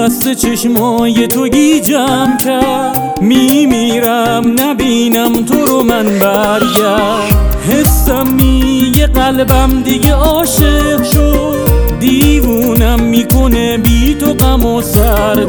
فصل چشمای تو گیجم کرد، میمیرم نبینم تو رو من برگرد. حسم میگه قلبم دیگه عاشق شد، دیوونم میکنه بی تو غم و سردرد.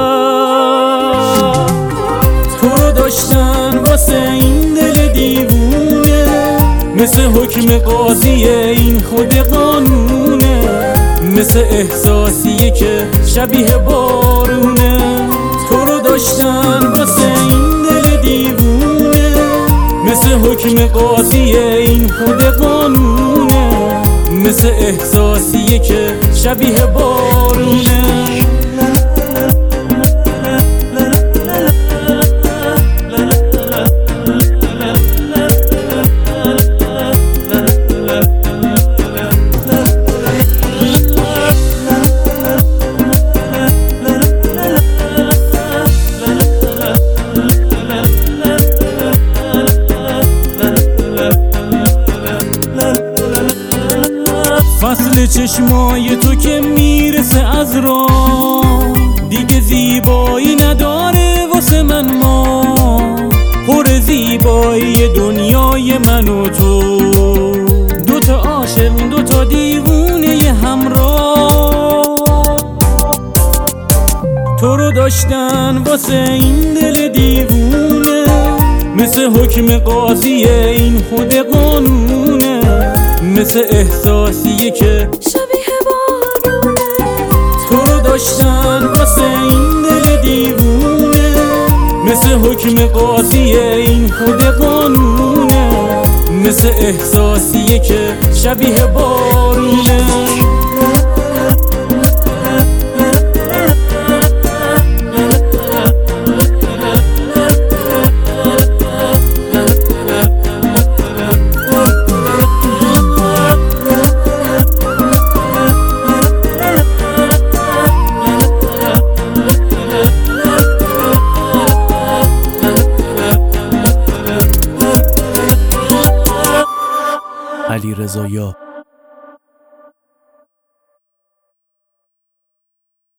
تو رو داشتن واسه این دل دیوونه، مثل حکم قاضیه این خود قانونه، مثل احساسیه که شبیه بارونه. تو رو داشتن واسه این دل دیوونه، مثل حکم قاضیه این خود قانونه، مثل احساسیه که شبیه بارونه. فصل چشمای تو که میرسه از راه، دیگه زیبایی نداره واسه من. ما پر زیبایی دنیای من و تو، دوتا عاشق دوتا دیوونه همراه. تو رو داشتن واسه این دل دیوونه، مثل حکم قاضیه این خود قانونه، مثل احساسیه که شبیه بارونه. تو رو داشتن واسه این دل دیوونه، مثل حکم قاضیه این خود قانونه، مثل احساسیه که شبیه بارونه. علیرضا یا